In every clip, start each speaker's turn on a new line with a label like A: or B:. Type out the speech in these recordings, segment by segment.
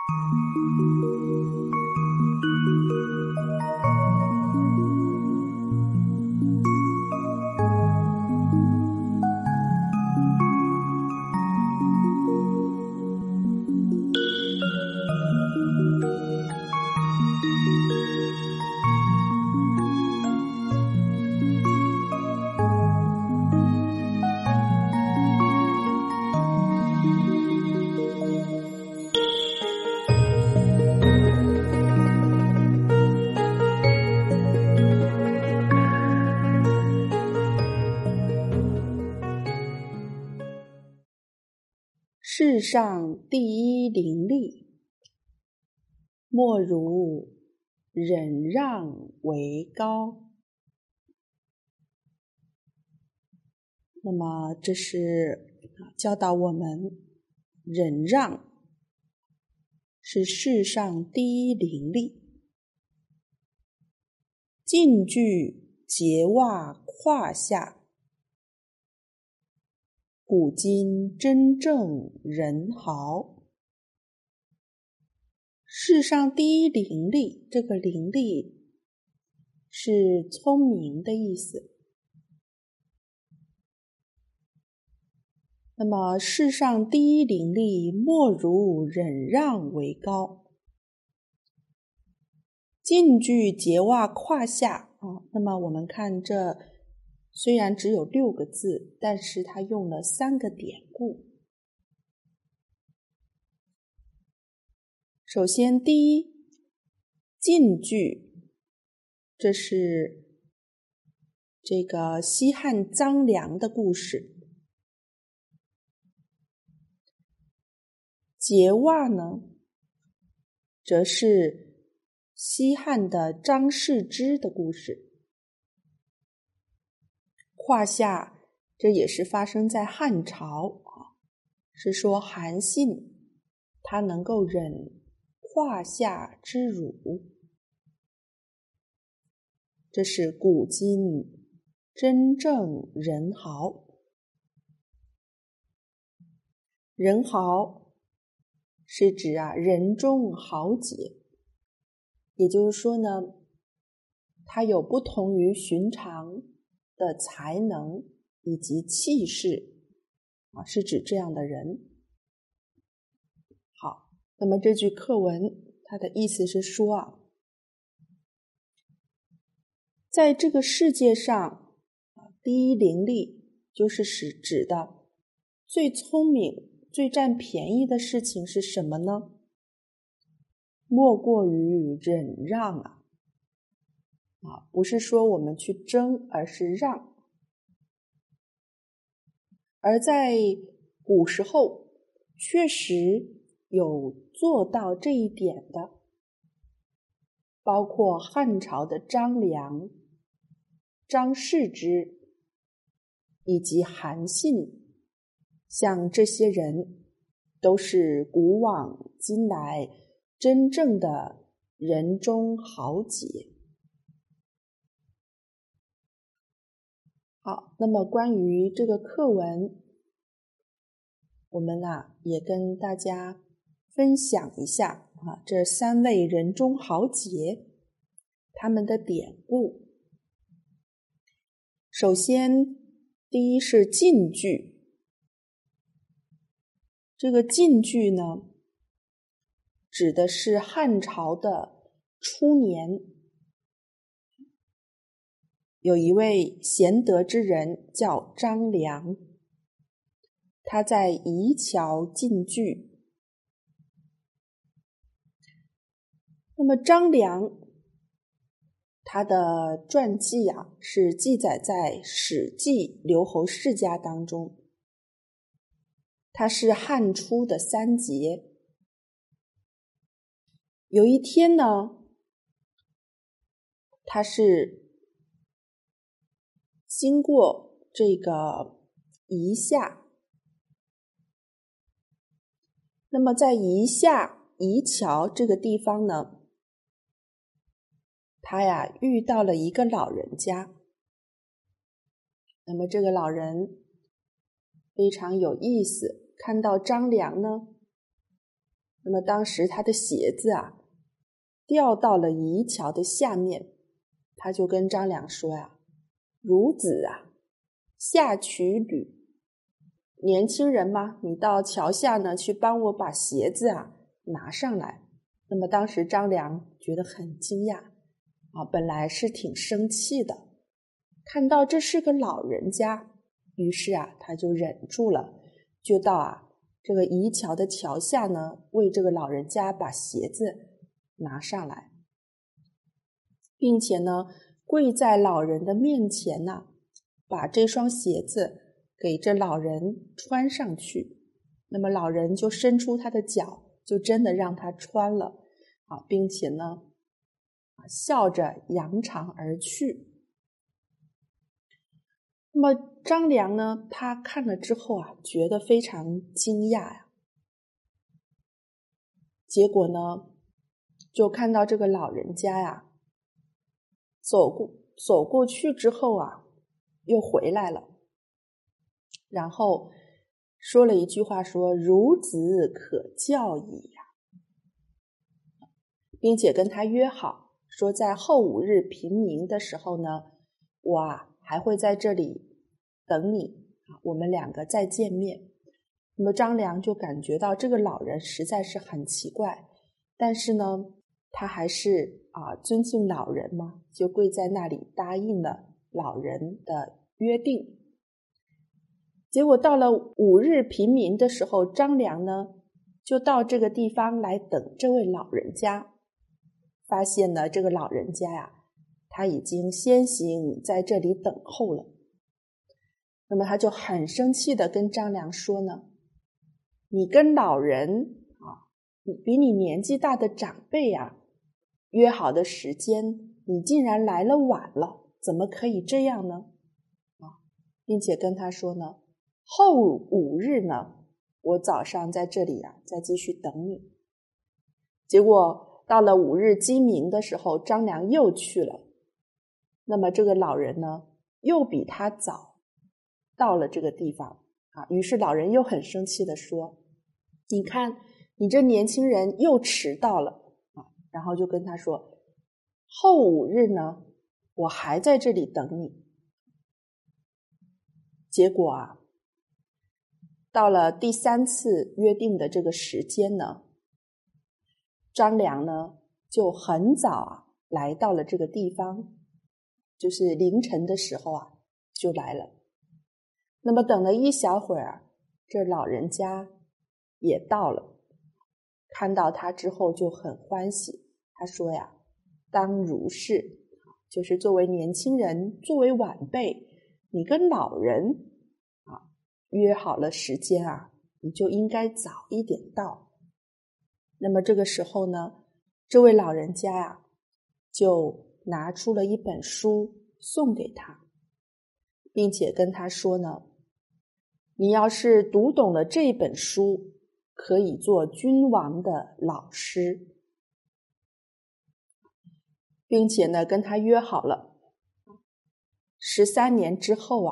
A: 世上第一伶俐，莫如忍让为高。那么这是教导我们，忍让是世上第一伶俐。进具结袜胯下，古今真正人豪。世上第一伶俐，这个伶俐是聪明的意思。那么世上第一伶俐，莫如忍让为高。进具结袜胯下那么我们看这虽然只有6个字，但是它用了3个典故。首先第一，进具，这是这个西汉臧梁的故事。结袜呢，则是西汉的张世之的故事。胯下，这也是发生在汉朝是说韩信他能够忍胯下之辱，这是古今真正人豪。人豪是指人中豪杰，也就是说呢，他有不同于寻常的才能以及气势是指这样的人。好，那么这句课文它的意思是说在这个世界上第一伶俐就是指的最聪明最占便宜的事情是什么呢？莫过于忍让不是说我们去争，而是让。而在古时候确实有做到这一点的，包括汉朝的张良、张世之以及韩信，像这些人都是古往今来真正的人中豪杰。好，那么关于这个课文，我们也跟大家分享一下这3位人中豪杰他们的典故。首先第一是进具，这个进具呢，指的是汉朝的初年，有一位贤德之人叫张良，他在夷桥进具。那么张良他的传记是记载在《史记·刘侯世家》当中。他是汉初的3杰。有一天呢，他是经过这个夷夏，那么在夷夏夷桥这个地方呢，他遇到了一个老人家。那么这个老人非常有意思，看到张良呢， 那么当时他的鞋子啊掉到了夷桥的下面，他就跟张良说呀：“孺子啊，下取履。年轻人嘛，你到桥下呢去帮我把鞋子啊拿上来。”那么当时张良觉得很惊讶啊，本来是挺生气的，看到这是个老人家，于是啊他就忍住了，就到这个夷桥的桥下呢，为这个老人家把鞋子拿上来，并且呢跪在老人的面前呢，把这双鞋子给这老人穿上去。那么老人就伸出他的脚，就真的让他穿了并且呢笑着扬长而去。那么张良呢，他看了之后觉得非常惊讶结果呢就看到这个老人家走过去之后又回来了，然后说了一句话，说孺子可教矣并且跟他约好说在后5日平明的时候呢，我还会在这里等你我们2个再见面。那么张良就感觉到这个老人实在是很奇怪，但是呢他还是尊敬老人嘛，就跪在那里答应了老人的约定。结果到了5日平明的时候，张良呢就到这个地方来等这位老人家，发现呢这个老人家他已经先行在这里等候了。那么他就很生气的跟张良说呢，你跟老人比你年纪大的长辈约好的时间，你竟然来了晚了，怎么可以这样呢？并且跟他说呢，后5日呢，我早上在这里再继续等你。结果到了5日鸡鸣的时候，张良又去了。那么这个老人呢，又比他早到了这个地方于是老人又很生气的说，你看你这年轻人又迟到了然后就跟他说，后5日呢，我还在这里等你。结果到了第3次约定的这个时间呢，张良呢就很早来到了这个地方，就是凌晨的时候就来了。那么等了一小会儿这老人家也到了，看到他之后就很欢喜，他说当如是，就是作为年轻人，作为晚辈，你跟老人约好了时间你就应该早一点到。那么这个时候呢，这位老人家就拿出了一本书送给他，并且跟他说呢，你要是读懂了这本书，可以做君王的老师，并且呢跟他约好了13年之后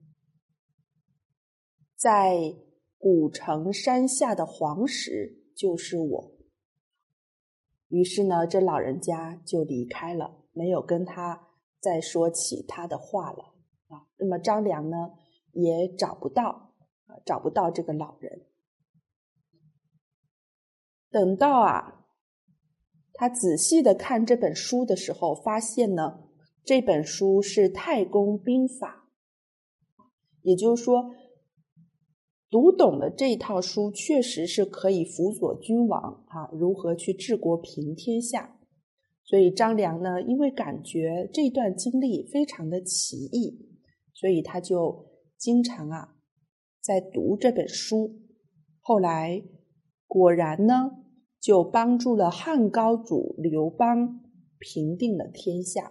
A: 在古城山下的黄石就是我。于是呢这老人家就离开了，没有跟他再说其他的话了那么张良呢也找不到这个老人。等到他仔细的看这本书的时候，发现呢这本书是太公兵法，也就是说读懂了这套书确实是可以辅佐君王如何去治国平天下。所以张良呢因为感觉这段经历非常的奇异，所以他就经常在读这本书。后来果然呢就帮助了汉高祖刘邦平定了天下。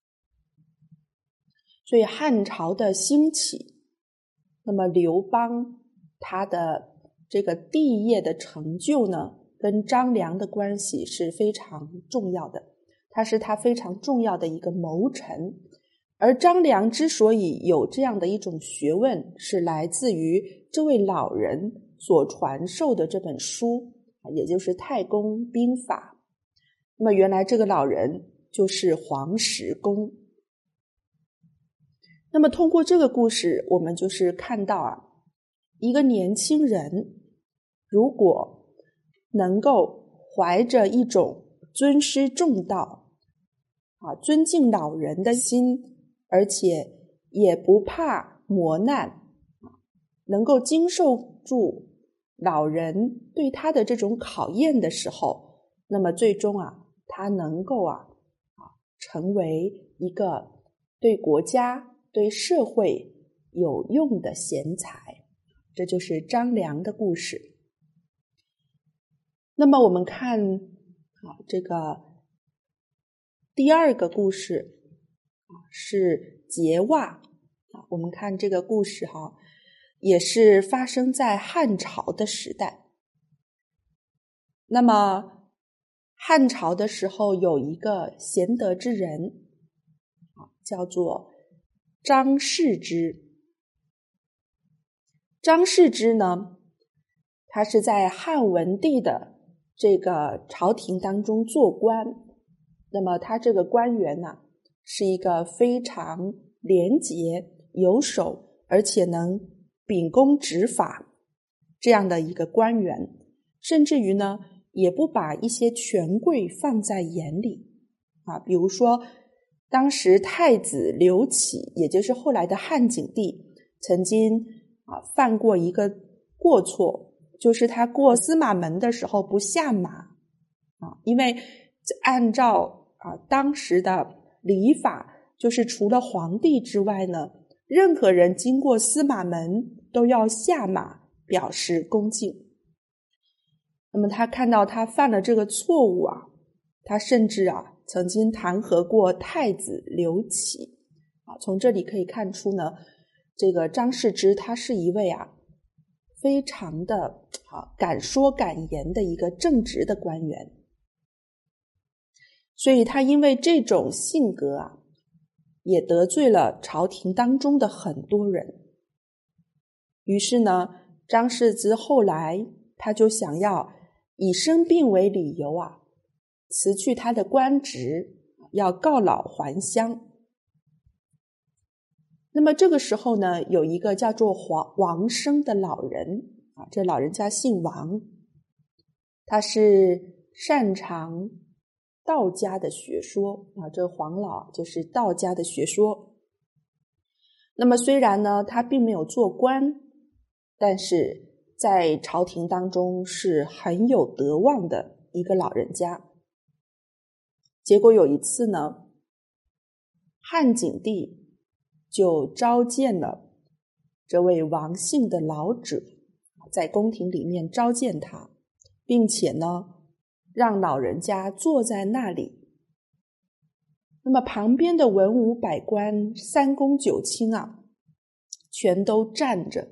A: 所以汉朝的兴起，那么刘邦他的这个帝业的成就呢，跟张良的关系是非常重要的，他是他非常重要的一个谋臣。而张良之所以有这样的一种学问，是来自于这位老人所传授的这本书， 也就是太公兵法。那么原来这个老人就是黄石公。那么通过这个故事，我们就是看到一个年轻人如果能够怀着一种尊师重道尊敬老人的心，而且也不怕磨难，能够经受住老人对他的这种考验的时候，那么最终他能够成为一个对国家对社会有用的贤才。这就是张良的故事。那么我们看这个第二个故事是劫袜。我们看这个故事也是发生在汉朝的时代。那么汉朝的时候有一个贤德之人叫做张世之。张世之呢，他是在汉文帝的这个朝廷当中做官。那么他这个官员是一个非常廉洁有守，而且能秉公执法这样的一个官员，甚至于呢也不把一些权贵放在眼里比如说当时太子刘启，也就是后来的汉景帝，曾经犯过一个过错，就是他过司马门的时候不下马因为按照当时的礼法，就是除了皇帝之外呢，任何人经过司马门都要下马表示恭敬。那么他看到他犯了这个错误他甚至曾经弹劾过太子刘启从这里可以看出呢，这个张世之他是一位非常的敢说敢言的一个正直的官员。所以他因为这种性格也得罪了朝廷当中的很多人。于是呢，张世之后来他就想要以生病为理由辞去他的官职，要告老还乡。那么这个时候呢，有一个叫做王生的老人这老人家姓王，他是擅长道家的学说这个黄老就是道家的学说。那么虽然呢他并没有做官，但是在朝廷当中是很有德望的一个老人家。结果有一次呢，汉景帝就召见了这位王姓的老者，在宫廷里面召见他，并且呢让老人家坐在那里。那么旁边的文武百官三公九卿全都站着。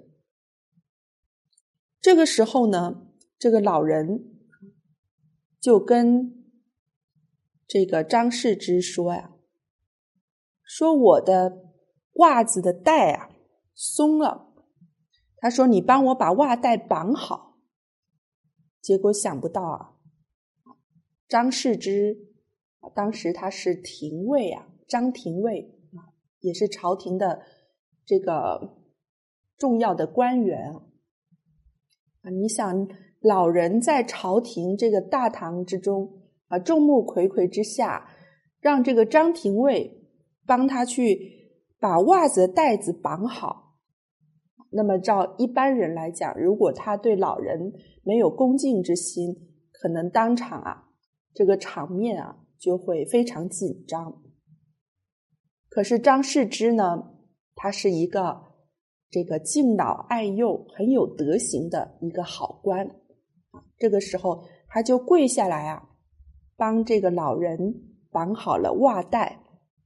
A: 这个时候呢，这个老人就跟这个张世之说说我的袜子的带松了，他说你帮我把袜带绑好。结果想不到张世之当时他是廷尉张廷尉也是朝廷的这个重要的官员你想老人在朝廷这个大堂之中众目睽睽之下，让这个张廷尉帮他去把袜子的带子绑好。那么照一般人来讲，如果他对老人没有恭敬之心，可能当场这个场面就会非常紧张。可是张世之呢，他是一个这个敬老爱幼很有德行的一个好官这个时候他就跪下来帮这个老人绑好了袜带。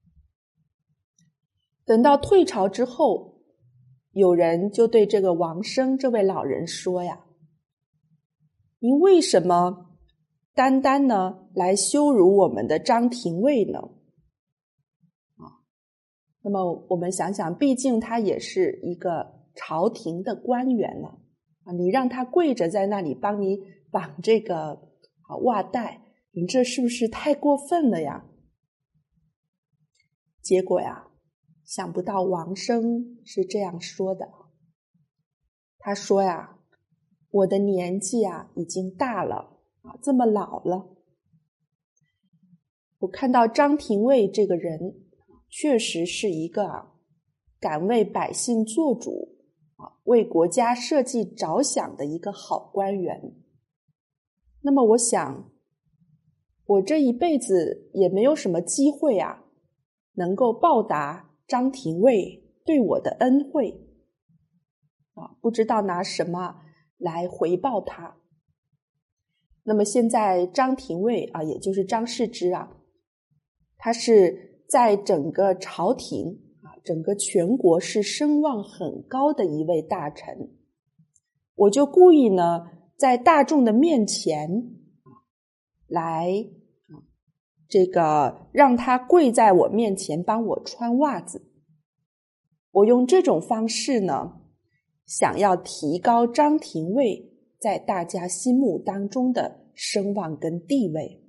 A: 等到退朝之后，有人就对这个王生这位老人说您为什么单单呢来羞辱我们的张廷尉呢那么我们想想，毕竟他也是一个朝廷的官员你让他跪着在那里帮你绑这个袜带，你这是不是太过分了呀？结果呀，想不到王生是这样说的。他说呀，我的年纪已经大了，这么老了。我看到张廷尉这个人确实是一个敢为百姓做主，为国家社稷着想的一个好官员。那么我想，我这一辈子也没有什么机会能够报答张廷尉对我的恩惠，不知道拿什么来回报他。那么现在张廷尉也就是张世之他是在整个朝廷整个全国是声望很高的一位大臣，我就故意呢在大众的面前来这个让他跪在我面前帮我穿袜子。我用这种方式呢，想要提高张廷尉在大家心目当中的声望跟地位。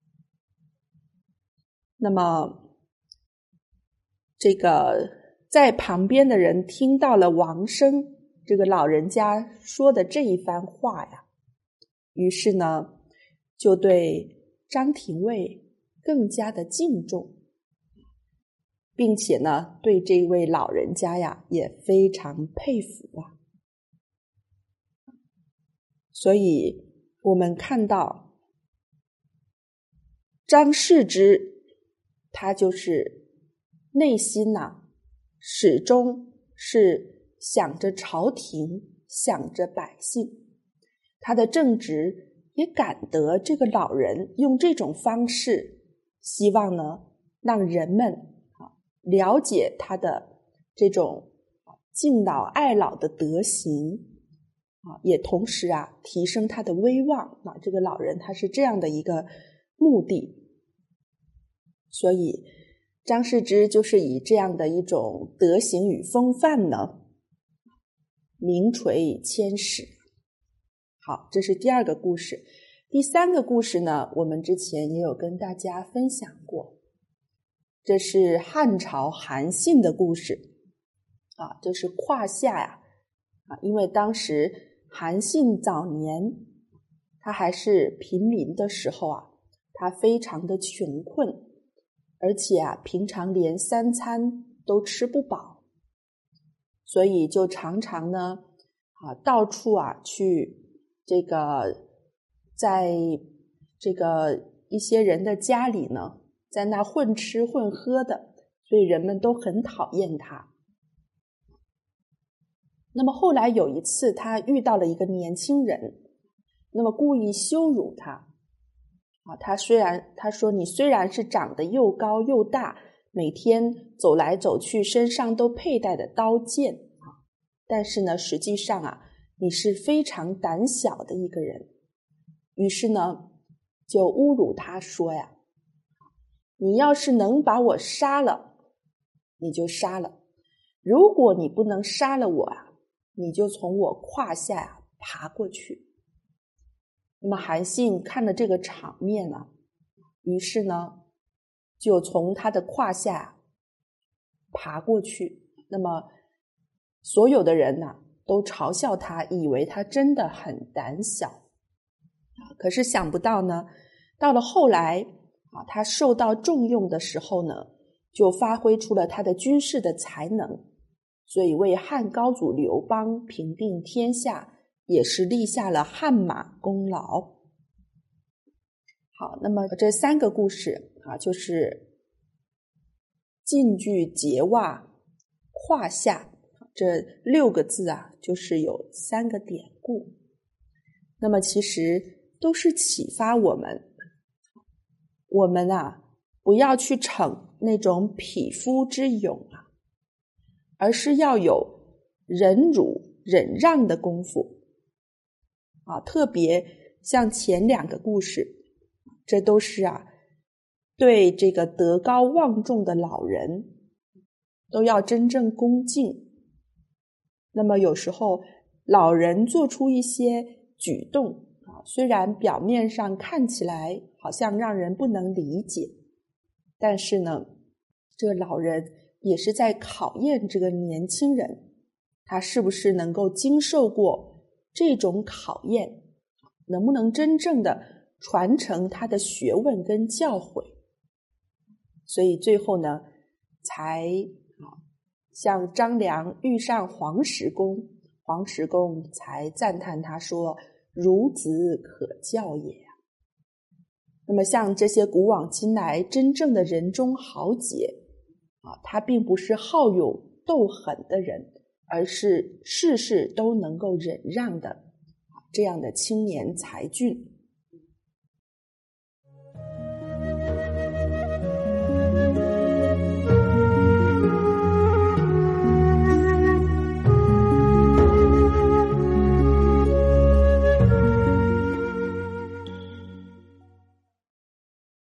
A: 那么这个在旁边的人听到了王生这个老人家说的这一番话于是呢就对张廷尉更加的敬重，并且呢对这位老人家也非常佩服所以我们看到张世之他就是内心始终是想着朝廷，想着百姓，他的正直也感得这个老人用这种方式，希望呢让人们了解他的这种敬老爱老的德行，也同时提升他的威望。这个老人他是这样的一个目的。所以张世之就是以这样的一种德行与风范呢，名垂千史。好，这是第二个故事。第三个故事呢，我们之前也有跟大家分享过，这是汉朝韩信的故事就是胯下因为当时韩信早年他还是平民的时候他非常的穷困，而且平常连3餐都吃不饱，所以就常常呢到处去这个在这个一些人的家里呢，在那混吃混喝的，所以人们都很讨厌他。那么后来有一次他遇到了一个年轻人，那么故意羞辱他他说你虽然是长得又高又大，每天走来走去身上都佩戴的刀剑但是呢实际上你是非常胆小的一个人。于是呢就侮辱他说你要是能把我杀了你就杀了，如果你不能杀了我你就从我胯下爬过去。那么韩信看了这个场面于是呢就从他的胯下爬过去。那么所有的人都嘲笑他，以为他真的很胆小。可是想不到呢，到了后来他受到重用的时候呢，就发挥出了他的军事的才能，所以为汉高祖刘邦平定天下也是立下了汗马功劳。好，那么这3个故事就是进具桀袜胯下这6个字就是有3个典故。那么其实都是启发我们不要去逞那种匹夫之勇而是要有忍辱忍让的功夫特别像前2个故事，这都是对这个德高望重的老人都要真正恭敬。那么有时候老人做出一些举动虽然表面上看起来好像让人不能理解，但是呢，这个老人也是在考验这个年轻人，他是不是能够经受过这种考验，能不能真正的传承他的学问跟教诲。所以最后呢，才像张良遇上黄石公，黄石公才赞叹他说：“孺子可教也。”那么像这些古往今来真正的人中豪杰他并不是好勇斗狠的人，而是事事都能够忍让的这样的青年才俊。